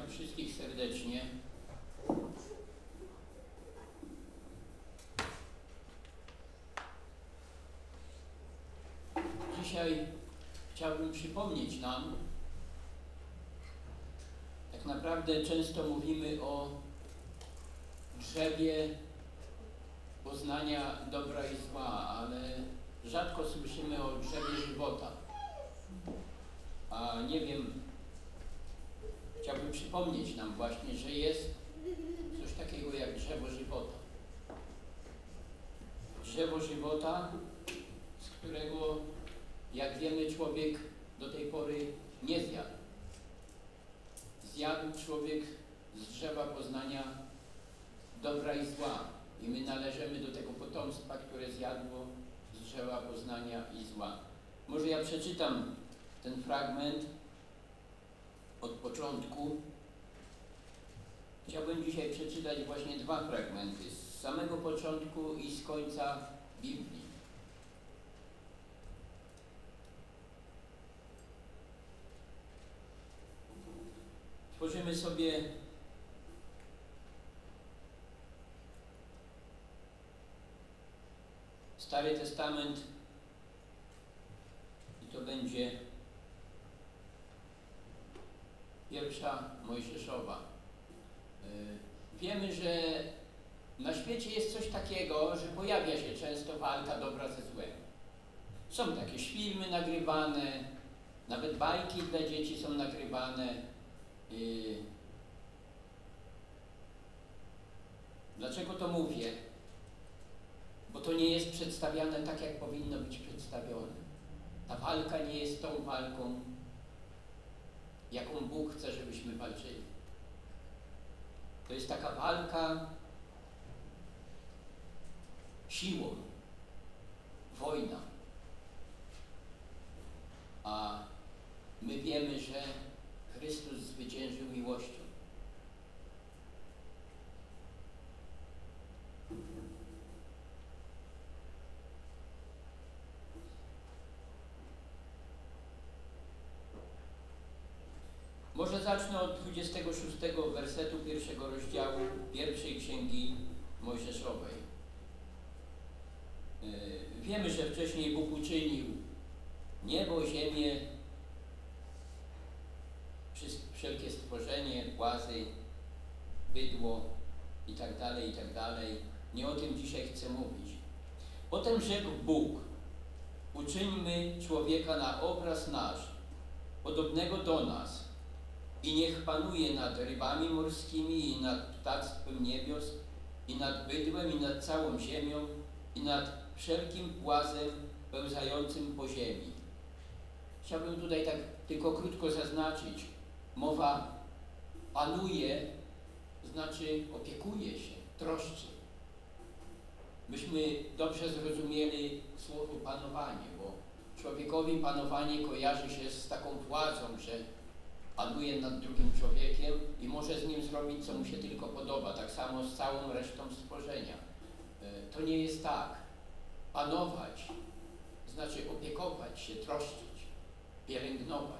wszystkich serdecznie. Dzisiaj chciałbym przypomnieć nam, tak naprawdę często mówimy o drzewie poznania dobra i zła, ale rzadko słyszymy o drzewie żywota. A nie wiem, chciałbym przypomnieć nam właśnie, że jest coś takiego jak drzewo żywota. Drzewo żywota, z którego, jak wiemy, człowiek do tej pory nie zjadł. Zjadł człowiek z drzewa poznania dobra i zła. I my należymy do tego potomstwa, które zjadło z drzewa poznania i zła. Może ja przeczytam ten fragment od początku. Chciałbym dzisiaj przeczytać właśnie dwa fragmenty, z samego początku i z końca Biblii. Tworzymy sobie Stary Testament i to będzie pierwsza Mojżeszowa. Wiemy, że na świecie jest coś takiego, że pojawia się często walka dobra ze złem. Są takie filmy nagrywane, nawet bajki dla dzieci są nagrywane. Dlaczego to mówię? Bo to nie jest przedstawiane tak, jak powinno być przedstawione. Ta walka nie jest tą walką, jaką Bóg chce, żebyśmy walczyli. To jest taka walka siłą, wojna. A my wiemy, że Chrystus zwyciężył miłością. Może zacznę od 26 wersetu pierwszego rozdziału pierwszej księgi Mojżeszowej. Wiemy, że wcześniej Bóg uczynił niebo, ziemię, wszelkie stworzenie, płazy, bydło i tak dalej, i tak dalej. Nie o tym dzisiaj chcę mówić. Potem rzekł Bóg: uczyńmy człowieka na obraz nasz, podobnego do nas, i niech panuje nad rybami morskimi i nad ptactwem niebios, i nad bydłem, i nad całą ziemią, i nad wszelkim płazem pełzającym po ziemi. Chciałbym tutaj tak tylko krótko zaznaczyć. Mowa panuje, znaczy opiekuje się, troszczy. Myśmy dobrze zrozumieli słowo panowanie, bo człowiekowi panowanie kojarzy się z taką władzą, że panuje nad drugim człowiekiem i może z nim zrobić, co mu się tylko podoba. Tak samo z całą resztą stworzenia. To nie jest tak. Panować znaczy opiekować się, troszczyć, pielęgnować.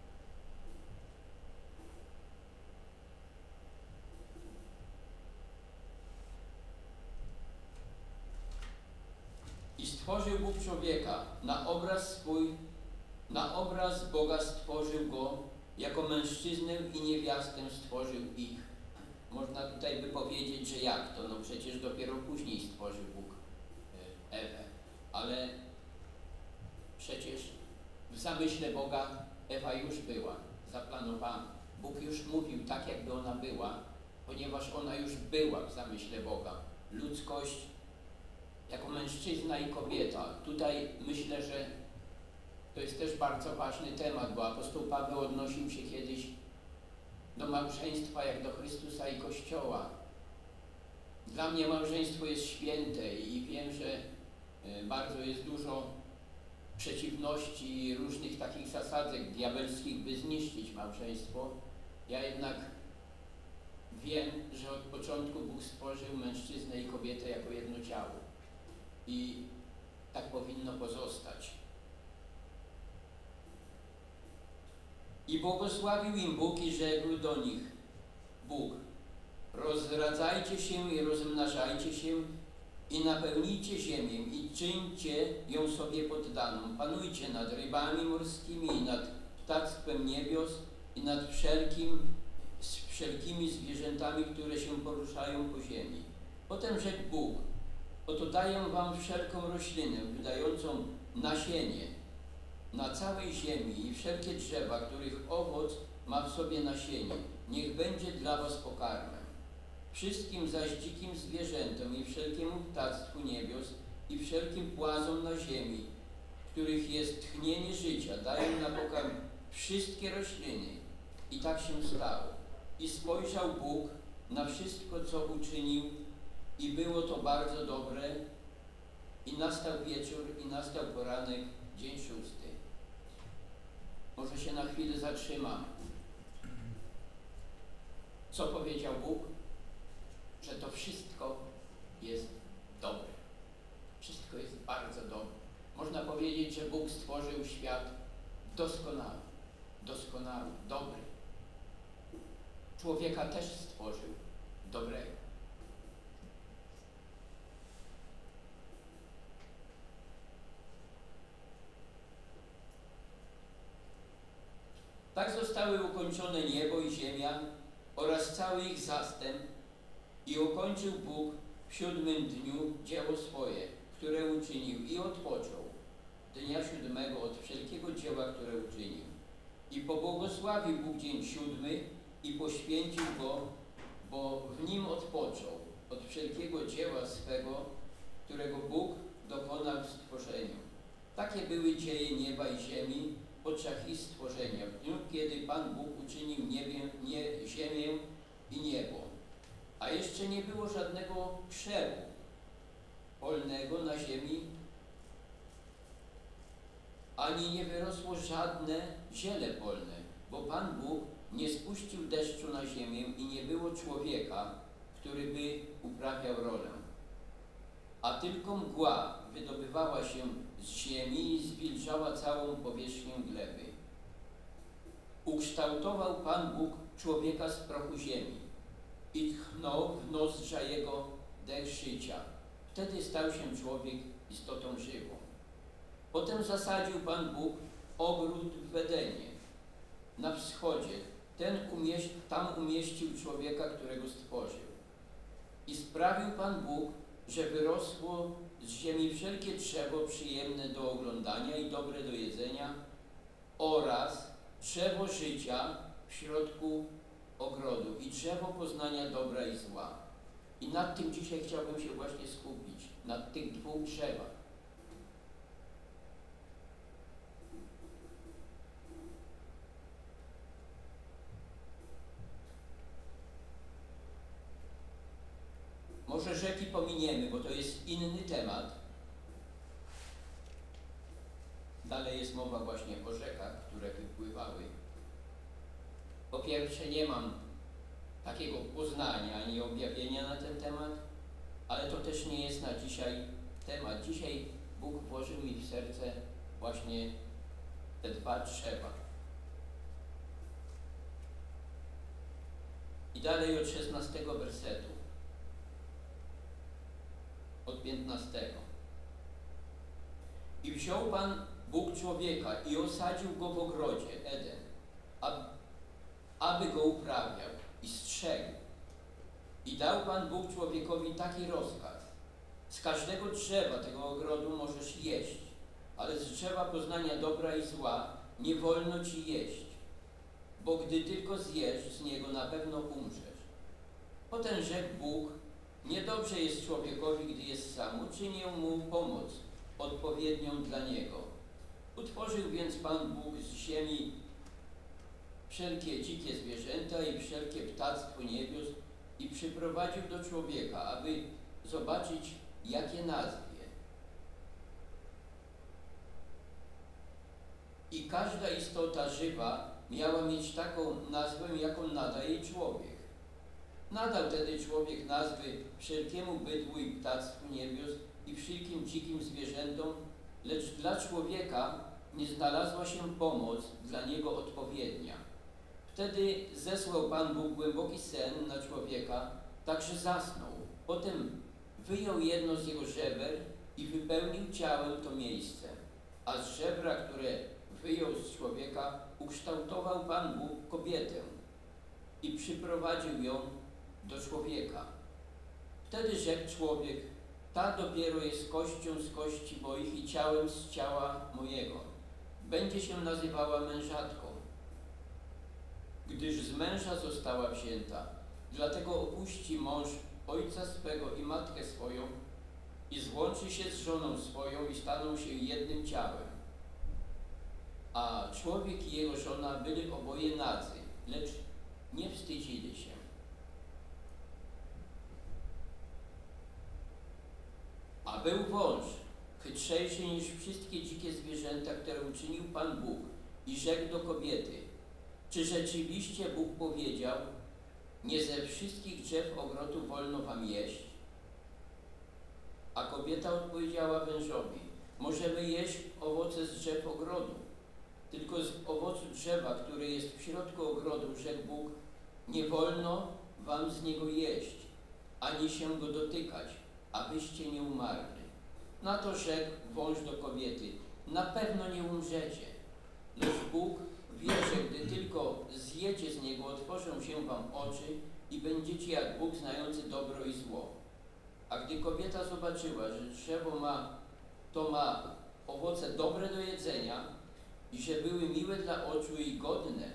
I stworzył Bóg człowieka na obraz swój, na obraz Boga stworzył go, jako mężczyznę i niewiastę stworzył ich. Można tutaj by powiedzieć, że jak to? No przecież dopiero później stworzył Bóg Ewę. Ale przecież w zamyśle Boga Ewa już była zaplanowana. Bóg już mówił tak, jakby ona była, ponieważ ona już była w zamyśle Boga. Ludzkość jako mężczyzna i kobieta. Tutaj myślę, że to jest też bardzo ważny temat, bo apostoł Paweł odnosił się kiedyś do małżeństwa jak do Chrystusa i Kościoła. Dla mnie małżeństwo jest święte i wiem, że bardzo jest dużo przeciwności i różnych takich zasadzek diabelskich, by zniszczyć małżeństwo. Ja jednak wiem, że od początku Bóg stworzył mężczyznę i kobietę jako jedno ciało. I tak powinno pozostać. I błogosławił im Bóg i rzekł do nich: Bóg: rozradzajcie się i rozmnażajcie się i napełnijcie ziemię i czyńcie ją sobie poddaną. Panujcie nad rybami morskimi i nad ptactwem niebios i nad wszelkimi zwierzętami, które się poruszają po ziemi. Potem rzekł Bóg: oto daję wam wszelką roślinę wydającą nasienie na całej ziemi i wszelkie drzewa, których owoc ma w sobie nasienie. Niech będzie dla was pokarmem. Wszystkim zaś dzikim zwierzętom i wszelkiemu ptactwu niebios i wszelkim płazom na ziemi, których jest tchnienie życia, daję na pokarm wszystkie rośliny. I tak się stało. I spojrzał Bóg na wszystko, co uczynił, i było to bardzo dobre. I nastał wieczór, i nastał poranek, dzień 6. Może się na chwilę zatrzymamy. Co powiedział Bóg? Że to wszystko jest dobre. Wszystko jest bardzo dobre. Można powiedzieć, że Bóg stworzył świat doskonały, dobry. Człowieka też stworzył dobrego. Tak zostały ukończone niebo i ziemia oraz cały ich zastęp i ukończył Bóg w 7. dniu dzieło swoje, które uczynił i odpoczął dnia 7 od wszelkiego dzieła, które uczynił. I pobłogosławił Bóg dzień 7 i poświęcił go, bo w nim odpoczął od wszelkiego dzieła swego, którego Bóg dokonał w stworzeniu. Takie były dzieje nieba i ziemi podczas ich stworzenia, w dniu, kiedy Pan Bóg uczynił ziemię i niebo. A jeszcze nie było żadnego krzewu polnego na ziemi, ani nie wyrosło żadne ziele polne, bo Pan Bóg nie spuścił deszczu na ziemię i nie było człowieka, który by uprawiał rolę. A tylko mgła wydobywała się z ziemi i zwilżała całą powierzchnię gleby. Ukształtował Pan Bóg człowieka z prochu ziemi i tchnął w nozdrza jego dech życia. Wtedy stał się człowiek istotą żywą. Potem zasadził Pan Bóg ogród w Edenie na wschodzie. Tam umieścił człowieka, którego stworzył. I sprawił Pan Bóg, że wyrosło z ziemi wszelkie drzewo przyjemne do oglądania i dobre do jedzenia oraz drzewo życia w środku ogrodu i drzewo poznania dobra i zła. I nad tym dzisiaj chciałbym się właśnie skupić, nad tych dwóch drzewach. Może rzeki pominiemy, bo to jest inny temat. Dalej jest mowa właśnie o rzekach, które wypływały. Po pierwsze, nie mam takiego poznania ani objawienia na ten temat, ale to też nie jest na dzisiaj temat. Dzisiaj Bóg włożył mi w serce właśnie te dwa drzewa. I dalej od 16 wersetu. Od 15. I wziął Pan Bóg człowieka i osadził go w ogrodzie Eden, aby go uprawiał i strzegł. I dał Pan Bóg człowiekowi taki rozkaz: z każdego drzewa tego ogrodu możesz jeść, ale z drzewa poznania dobra i zła nie wolno ci jeść, bo gdy tylko zjesz z niego, na pewno umrzesz. Potem rzekł Bóg: niedobrze jest człowiekowi, gdy jest sam, uczynię mu pomoc odpowiednią dla niego. Utworzył więc Pan Bóg z ziemi wszelkie dzikie zwierzęta i wszelkie ptactwo niebios i przyprowadził do człowieka, aby zobaczyć, jakie nazwie. I każda istota żywa miała mieć taką nazwę, jaką nadaje człowiek. Nadał wtedy człowiek nazwy wszelkiemu bydłu i ptactwu niebios i wszelkim dzikim zwierzętom, lecz dla człowieka nie znalazła się pomoc dla niego odpowiednia. Wtedy zesłał Pan Bóg głęboki sen na człowieka, tak że zasnął. Potem wyjął jedno z jego żeber i wypełnił ciałem to miejsce. A z żebra, które wyjął z człowieka, ukształtował Pan Bóg kobietę i przyprowadził ją do człowieka. Wtedy rzekł człowiek: ta dopiero jest kością z kości moich i ciałem z ciała mojego. Będzie się nazywała mężatką, gdyż z męża została wzięta. Dlatego opuści mąż ojca swego i matkę swoją i złączy się z żoną swoją i staną się jednym ciałem. A człowiek i jego żona byli oboje nadzy, lecz nie wstydzili się. A był wąż, chytrzejszy niż wszystkie dzikie zwierzęta, które uczynił Pan Bóg, i rzekł do kobiety: czy rzeczywiście Bóg powiedział: nie ze wszystkich drzew ogrodu wolno wam jeść? A kobieta odpowiedziała wężowi: możemy jeść owoce z drzew ogrodu, tylko z owocu drzewa, które jest w środku ogrodu, rzekł Bóg: nie wolno wam z niego jeść, ani się go dotykać, abyście nie umarli. Na to rzekł wąż do kobiety: na pewno nie umrzecie, lecz Bóg wie, że gdy tylko zjecie z niego, otworzą się wam oczy i będziecie jak Bóg, znający dobro i zło. A gdy kobieta zobaczyła, że drzewo ma owoce dobre do jedzenia i że były miłe dla oczu i godne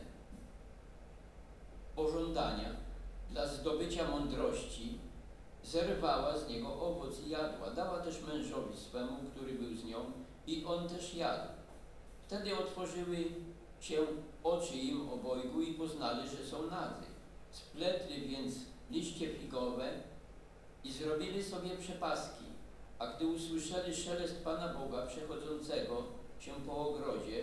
pożądania dla zdobycia mądrości, zerwała z niego owoc i jadła. Dała też mężowi swemu, który był z nią, i on też jadł. Wtedy otworzyły się oczy im obojgu i poznali, że są nadzy. Spletli więc liście figowe i zrobili sobie przepaski. A gdy usłyszeli szelest Pana Boga przechodzącego się po ogrodzie,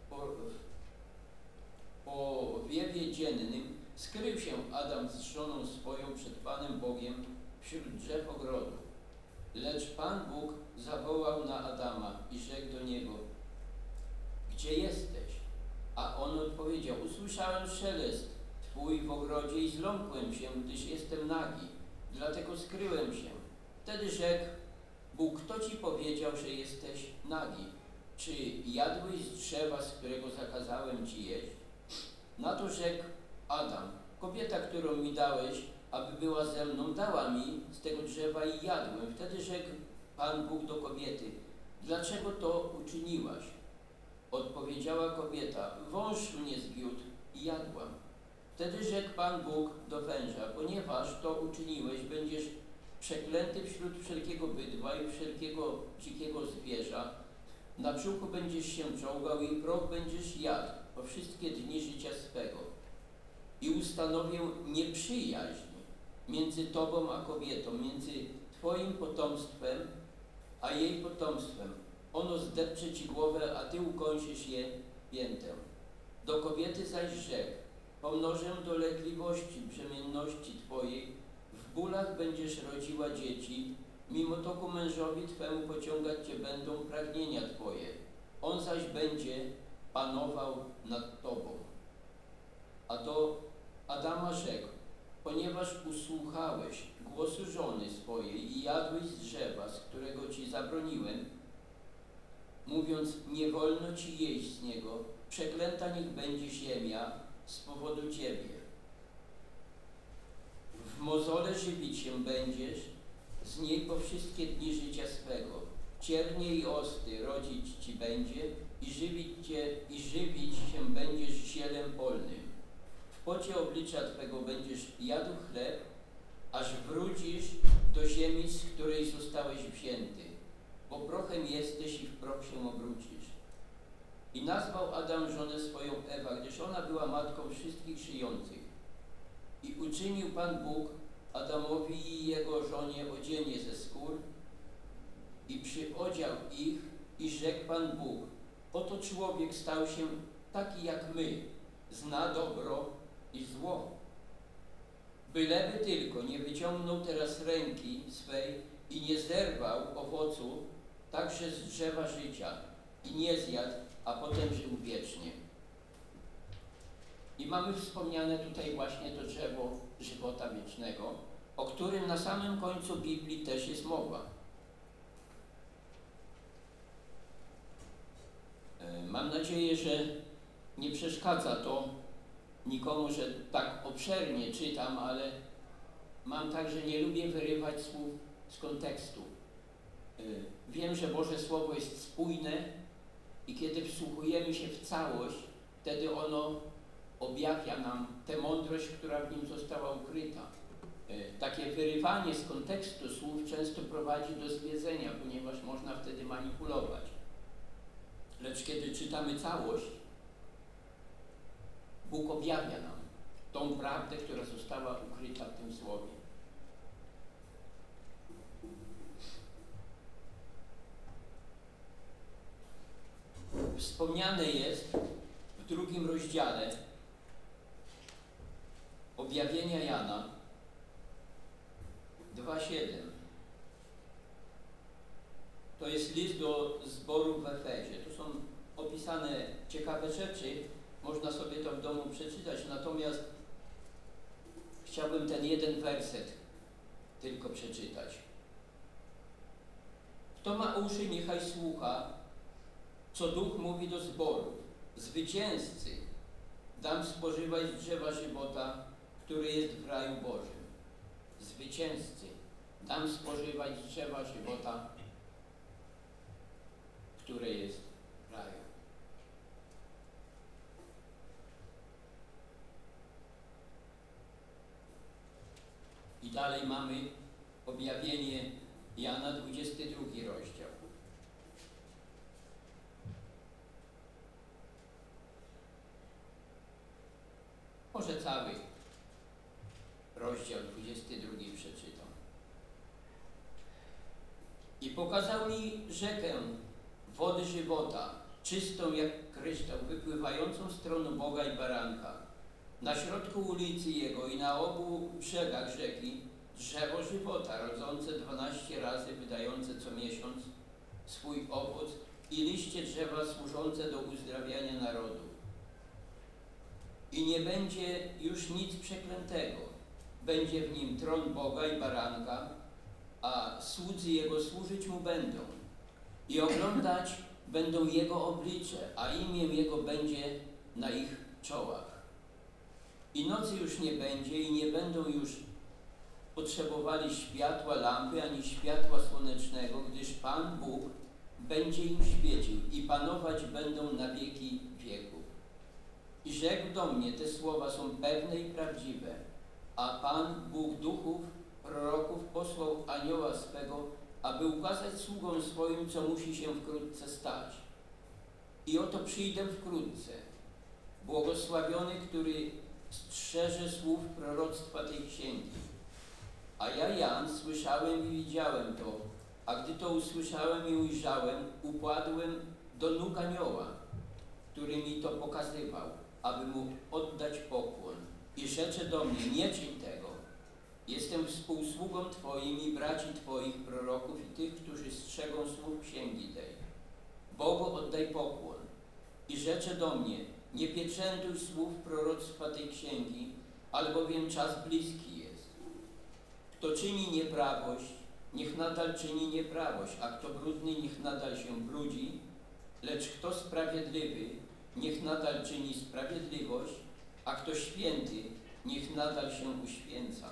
po wiewie dziennym, skrył się Adam z żoną swoją przed Panem Bogiem wśród drzew ogrodu. Lecz Pan Bóg zawołał na Adama i rzekł do niego: gdzie jesteś? A on odpowiedział: usłyszałem szelest Twój w ogrodzie i zląkłem się, gdyż jestem nagi, dlatego skryłem się. Wtedy rzekł Bóg: kto Ci powiedział, że jesteś nagi? Czy jadłeś z drzewa, z którego zakazałem Ci jeść? Na to rzekł Adam: kobieta, którą mi dałeś, aby była ze mną, dała mi z tego drzewa i jadłem. Wtedy rzekł Pan Bóg do kobiety: dlaczego to uczyniłaś? Odpowiedziała kobieta: wąż mnie zwiódł i jadłam. Wtedy rzekł Pan Bóg do węża: ponieważ to uczyniłeś, będziesz przeklęty wśród wszelkiego bydła i wszelkiego dzikiego zwierza. Na brzuchu będziesz się czołgał i proch będziesz jadł po wszystkie dni życia swego. I ustanowię nieprzyjaźń między Tobą a kobietą, między Twoim potomstwem a jej potomstwem. Ono zdepcze Ci głowę, a Ty ukąsisz je piętem. Do kobiety zaś rzekł: pomnożę dolegliwości brzemienności Twojej, w bólach będziesz rodziła dzieci, mimo to ku mężowi Twemu pociągać Cię będą pragnienia Twoje. On zaś będzie panował nad Tobą. A do Adama rzekł: ponieważ usłuchałeś głosu żony swojej i jadłeś z drzewa, z którego Ci zabroniłem, mówiąc: nie wolno Ci jeść z niego, przeklęta niech będzie ziemia z powodu Ciebie. W mozole żywić się będziesz z niej po wszystkie dni życia swego. Ciernie i osty rodzić Ci będzie i żywić się będziesz zielem polnym. W pocie oblicza Twego będziesz jadł chleb, aż wrócisz do ziemi, z której zostałeś wzięty, bo prochem jesteś i w proch się obrócisz. I nazwał Adam żonę swoją Ewa, gdyż ona była matką wszystkich żyjących. I uczynił Pan Bóg Adamowi i jego żonie odzienie ze skór i przyodział ich i rzekł Pan Bóg: oto człowiek stał się taki jak my, zna dobro i zło. Byleby tylko nie wyciągnął teraz ręki swej i nie zerwał owocu także z drzewa życia i nie zjadł, a potem żył wiecznie. I mamy wspomniane tutaj właśnie to drzewo żywota wiecznego, o którym na samym końcu Biblii też jest mowa. Mam nadzieję, że nie przeszkadza to nikomu, że tak obszernie czytam, ale mam tak, że nie lubię wyrywać słów z kontekstu. Wiem, że Boże Słowo jest spójne i kiedy wsłuchujemy się w całość, wtedy ono objawia nam tę mądrość, która w nim została ukryta. Takie wyrywanie z kontekstu słów często prowadzi do zwiedzenia, ponieważ można wtedy manipulować. Lecz kiedy czytamy całość, Bóg objawia nam tą prawdę, która została ukryta w tym Słowie. Wspomniane jest w 2 rozdziale objawienia Jana 2:7. To jest list do zboru w Efezie. Tu są opisane ciekawe rzeczy, można sobie to w domu przeczytać, natomiast chciałbym ten jeden werset tylko przeczytać. Kto ma uszy, niechaj słucha, co Duch mówi do zborów. Zwycięzcy dam spożywać z drzewa żywota, który jest w raju Bożym. Zwycięzcy dam spożywać z drzewa żywota, które jest w raju. I dalej mamy objawienie Jana, 22 rozdział. Może cały rozdział 22 przeczytam. I pokazał mi rzekę wody żywota, czystą jak kryształ, wypływającą z tronu Boga i Baranka. Na środku ulicy Jego i na obu brzegach rzeki drzewo żywota, rodzące 12 razy, wydające co miesiąc swój owoc i liście drzewa służące do uzdrawiania narodów. I nie będzie już nic przeklętego. Będzie w nim tron Boga i Baranka, a słudzy Jego służyć Mu będą. I oglądać będą Jego oblicze, a imię Jego będzie na ich czołach. I nocy już nie będzie i nie będą już potrzebowali światła lampy ani światła słonecznego, gdyż Pan Bóg będzie im świecił i panować będą na wieki wieków. I rzekł do mnie, te słowa są pewne i prawdziwe, a Pan Bóg duchów, proroków posłał anioła swego, aby ukazać sługom swoim, co musi się wkrótce stać. I oto przyjdę wkrótce. Błogosławiony, który strzeże słów proroctwa tej księgi. A ja, Jan, słyszałem i widziałem to, a gdy to usłyszałem i ujrzałem, upadłem do nóg anioła, który mi to pokazywał, aby mu oddać pokłon. I rzecze do mnie, nie czyń tego. Jestem współsługą Twoim i braci Twoich proroków i tych, którzy strzegą słów księgi tej. Bogu oddaj pokłon. I rzecze do mnie, nie pieczętuj słów proroctwa tej księgi, albowiem czas bliski jest. Kto czyni nieprawość, niech nadal czyni nieprawość, a kto brudny, niech nadal się brudzi, lecz kto sprawiedliwy, niech nadal czyni sprawiedliwość, a kto święty, niech nadal się uświęca.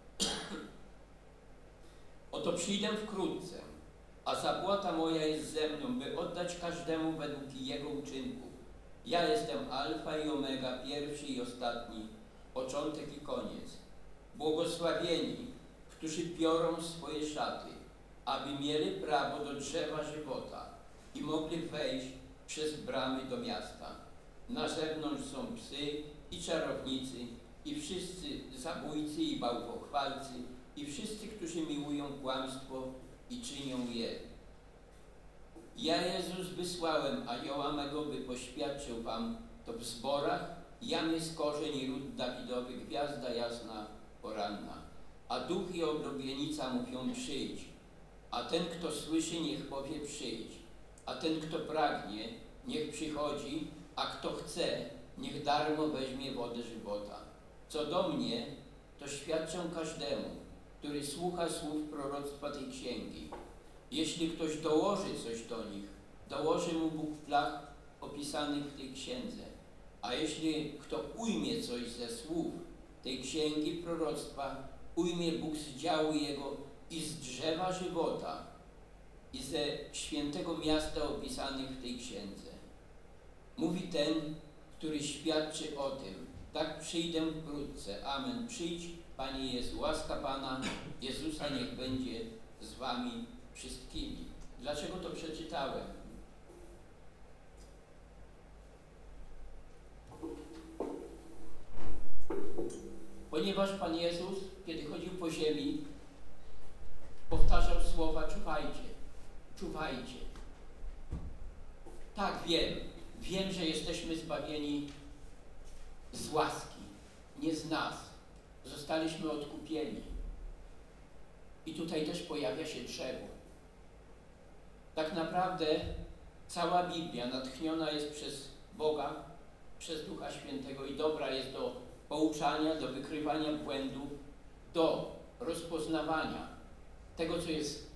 Oto przyjdę wkrótce, a zapłata moja jest ze mną, by oddać każdemu według jego uczynków. Ja jestem Alfa i Omega, pierwszy i ostatni, początek i koniec. Błogosławieni, którzy biorą swoje szaty, aby mieli prawo do drzewa żywota i mogli wejść przez bramy do miasta. Na zewnątrz są psy i czarownicy, i wszyscy zabójcy i bałwochwalcy, i wszyscy, którzy miłują kłamstwo i czynią je. Ja, Jezus, wysłałem anioła mego, by poświadczył wam to w zborach. Jam jest korzeń i ród Dawidowy, gwiazda jasna poranna. A duch i oblubienica mówią przyjdź. A ten, kto słyszy, niech powie przyjdź. A ten, kto pragnie, niech przychodzi, a kto chce, niech darmo weźmie wodę żywota. Co do mnie, to świadczę każdemu, który słucha słów proroctwa tej księgi. Jeśli ktoś dołoży coś do nich, dołoży mu Bóg plag opisanych w tej księdze. A jeśli kto ujmie coś ze słów tej księgi proroctwa, ujmie Bóg z działu jego i z drzewa żywota i ze świętego miasta opisanych w tej księdze. Mówi ten, który świadczy o tym: tak przyjdę wkrótce. Amen. Przyjdź, Panie Jezu. Łaska Pana Jezusa niech będzie z wami wszystkimi. Dlaczego to przeczytałem? Ponieważ Pan Jezus, kiedy chodził po ziemi, powtarzał słowa: czuwajcie, czuwajcie. Tak, wiem, że jesteśmy zbawieni z łaski, nie z nas. Zostaliśmy odkupieni. I tutaj też pojawia się drzewo. Tak naprawdę cała Biblia natchniona jest przez Boga, przez Ducha Świętego i dobra jest do pouczania, do wykrywania błędów, do rozpoznawania tego, co jest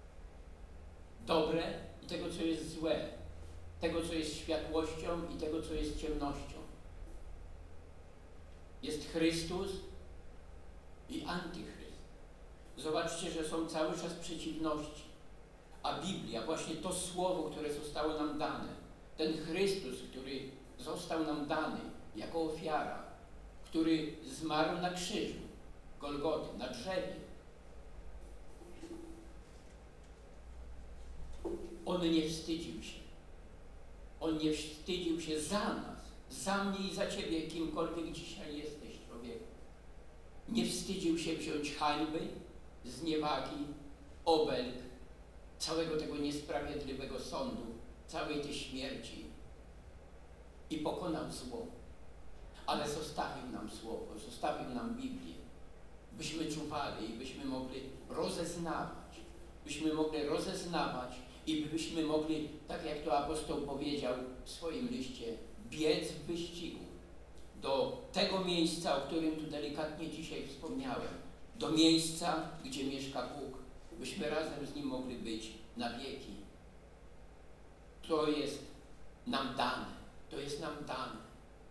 dobre i tego, co jest złe, tego, co jest światłością i tego, co jest ciemnością. Jest Chrystus i antychryst. Zobaczcie, że są cały czas przeciwności. A Biblia, właśnie to słowo, które zostało nam dane, ten Chrystus, który został nam dany jako ofiara, który zmarł na krzyżu Golgoty, na drzewie. On nie wstydził się. On nie wstydził się za nas, za mnie i za ciebie, kimkolwiek dzisiaj jesteś, człowieku. Nie wstydził się wziąć hańby, zniewagi, obelg, całego tego niesprawiedliwego sądu, całej tej śmierci i pokonał zło. Ale zostawił nam słowo, zostawił nam Biblię, byśmy czuwali i byśmy mogli rozeznawać i byśmy mogli, tak jak to apostoł powiedział w swoim liście, biec w wyścigu do tego miejsca, o którym tu delikatnie dzisiaj wspomniałem, do miejsca, gdzie mieszka Bóg, byśmy razem z Nim mogli być na wieki. To jest nam dane, to jest nam dane.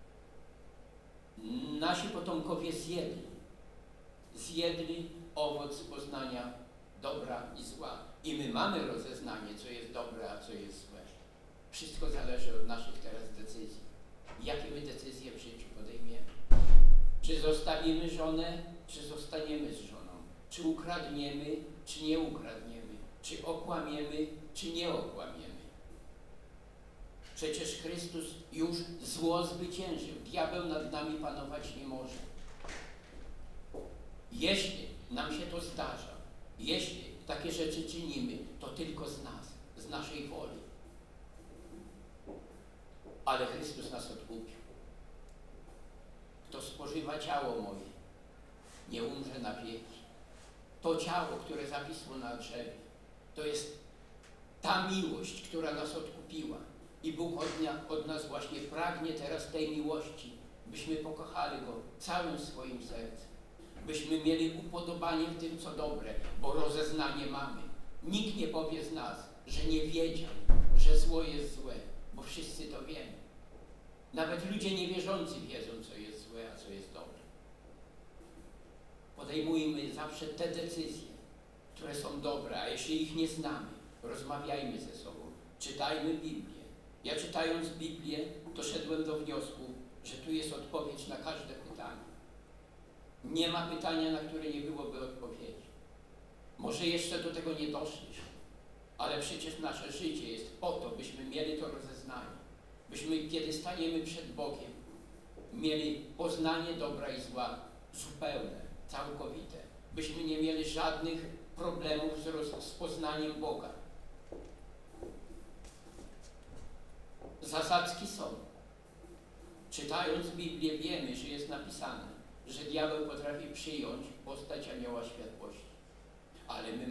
Nasi potomkowie zjedli owoc poznania dobra i zła. I my mamy rozeznanie, co jest dobre, a co jest złe. Wszystko zależy od naszych teraz decyzji. Jakie my decyzje w życiu podejmiemy? Czy zostawimy żonę, czy zostaniemy z żoną? Czy ukradniemy, czy nie ukradniemy? Czy okłamiemy, czy nie okłamiemy? Przecież Chrystus już zło zwyciężył. Diabeł nad nami panować nie może. Jeśli nam się to zdarza, jeśli takie rzeczy czynimy, to tylko z nas, z naszej woli. Ale Chrystus nas odkupił. Kto spożywa ciało moje, nie umrze na wieki. To ciało, które zawisło na drzewie, to jest ta miłość, która nas odkupiła. I Bóg od nas właśnie pragnie teraz tej miłości, byśmy pokochali Go całym swoim sercem. Byśmy mieli upodobanie w tym, co dobre, bo rozeznanie mamy. Nikt nie powie z nas, że nie wiedział, że zło jest złe, bo wszyscy to wiemy. Nawet ludzie niewierzący wiedzą, co jest złe, a co jest dobre. Podejmujmy zawsze te decyzje, które są dobre, a jeśli ich nie znamy, rozmawiajmy ze sobą, czytajmy Biblię. Ja czytając Biblię, doszedłem do wniosku, że tu jest odpowiedź na każde pytanie. Nie ma pytania, na które nie byłoby odpowiedzi. Może jeszcze do tego nie doszliśmy, ale przecież nasze życie jest po to, byśmy mieli to rozeznanie. Byśmy, kiedy staniemy przed Bogiem, mieli poznanie dobra i zła zupełne, całkowite. Byśmy nie mieli żadnych problemów z poznaniem Boga. Zasadzki są. Czytając Biblię wiemy, że jest napisane, że diabeł potrafi przyjąć postać anioła światłości. Ale my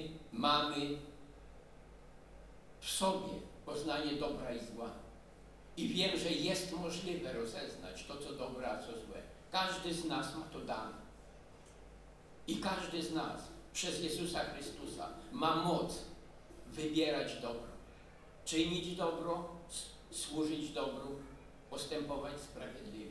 mamy w sobie poznanie dobra i zła. I wiem, że jest możliwe rozeznać to, co dobre, a co złe. Każdy z nas ma to dane. I każdy z nas przez Jezusa Chrystusa ma moc wybierać dobro. Czynić dobro, służyć dobru, postępować sprawiedliwie.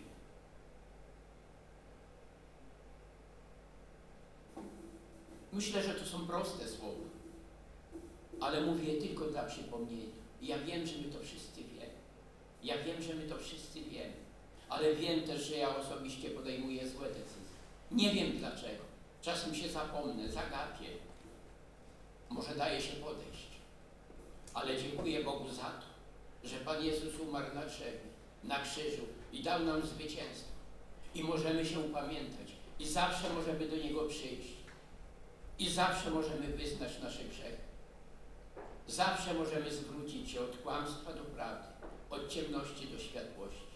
Myślę, że to są proste słowa, ale mówię je tylko dla przypomnienia. Ja wiem, że my to wszyscy wiemy. Ja wiem, że my to wszyscy wiemy, ale wiem też, że ja osobiście podejmuję złe decyzje. Nie wiem dlaczego. Czasem się zapomnę, zagapię. Może daje się podejść. Ale dziękuję Bogu za to, że Pan Jezus umarł na drzewie, na krzyżu i dał nam zwycięstwo. I możemy się upamiętać. I zawsze możemy do Niego przyjść. I zawsze możemy wyznać nasze grzechy. Zawsze możemy zwrócić się od kłamstwa do prawdy, od ciemności do światłości.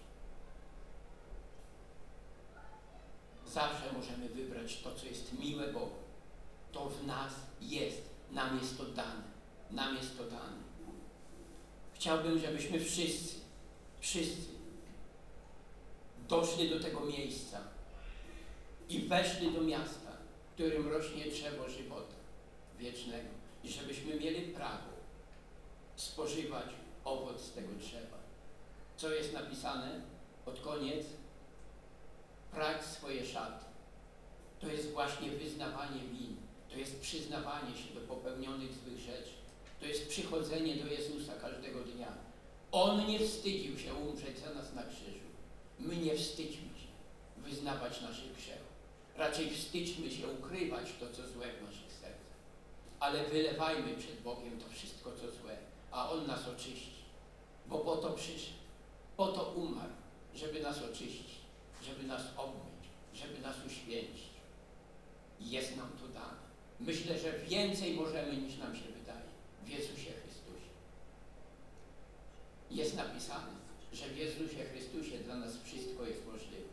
Zawsze możemy wybrać to, co jest miłe Bogu. To w nas jest. Nam jest to dane. Nam jest to dane. Chciałbym, żebyśmy wszyscy doszli do tego miejsca i weszli do miasta, w którym rośnie drzewo żywota wiecznego. I żebyśmy mieli prawo spożywać owoc tego drzewa. Co jest napisane pod koniec? Prać swoje szaty. To jest właśnie wyznawanie win. To jest przyznawanie się do popełnionych złych rzeczy. To jest przychodzenie do Jezusa każdego dnia. On nie wstydził się umrzeć za nas na krzyżu. My nie wstydźmy się wyznawać naszych grzechów. Raczej wstydźmy się ukrywać to, co złe w naszych sercach. Ale wylewajmy przed Bogiem to wszystko, co złe, a On nas oczyści. Bo po to przyszedł, po to umarł, żeby nas oczyścić, żeby nas obmyć, żeby nas uświęcić. Jest nam to dane. Myślę, że więcej możemy, niż nam się wydaje, w Jezusie Chrystusie. Jest napisane, że w Jezusie Chrystusie dla nas wszystko jest możliwe.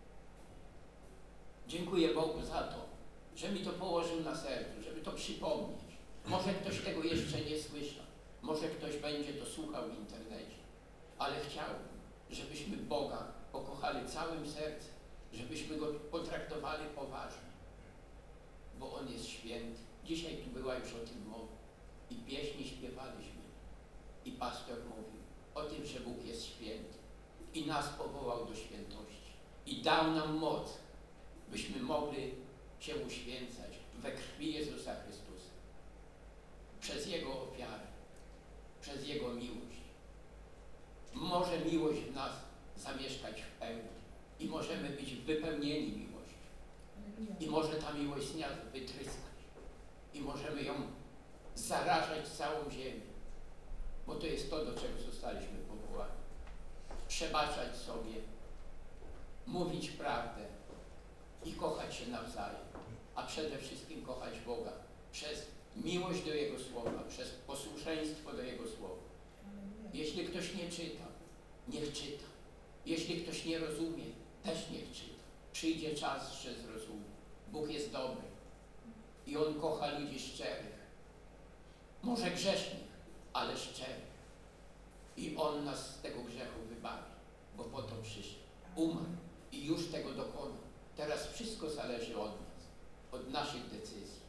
Dziękuję Bogu za to, że mi to położył na sercu, żeby to przypomnieć. Może ktoś tego jeszcze nie słyszał, może ktoś będzie to słuchał w internecie, ale chciałbym, żebyśmy Boga pokochali całym sercem, żebyśmy Go potraktowali poważnie, bo On jest święty. Dzisiaj tu była już o tym mowa i pieśni śpiewaliśmy i pastor mówił o tym, że Bóg jest święty i nas powołał do świętości i dał nam moc, byśmy mogli się uświęcać we krwi Jezusa Chrystusa. Przez Jego ofiarę, przez Jego miłość. Może miłość w nas zamieszkać w pełni i możemy być wypełnieni miłością. I może ta miłość z nas wytryskać. I możemy ją zarażać całą ziemię. Bo to jest to, do czego zostaliśmy powołani. Przebaczać sobie, mówić prawdę i kochać się nawzajem. A przede wszystkim kochać Boga przez miłość do Jego Słowa, przez posłuszeństwo do Jego Słowa. Jeśli ktoś nie czyta, niech czyta. Jeśli ktoś nie rozumie, też niech czyta. Przyjdzie czas, że zrozumie. Bóg jest dobry i On kocha ludzi szczerych. Może grzesznych, ale szczerych. I On nas z tego grzechu wybawi, bo po to przyszedł. Umarł i już tego dokonał. Teraz wszystko zależy od nas, od naszych decyzji.